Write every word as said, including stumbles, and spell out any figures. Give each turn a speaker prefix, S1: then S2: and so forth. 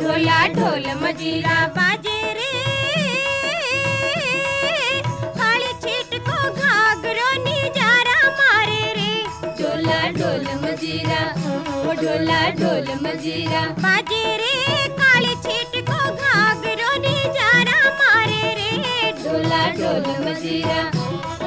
S1: ढोला ढोल मजीरा बाजे रे, काली छीट को घाघरो निजारा मारे रे। ढोला ढोल मजीरा, ओ ढोला ढोल मजीरा बाजे रे, काली छीट को घाघरो निजारा मारे रे। ढोला ढोल मजीरा।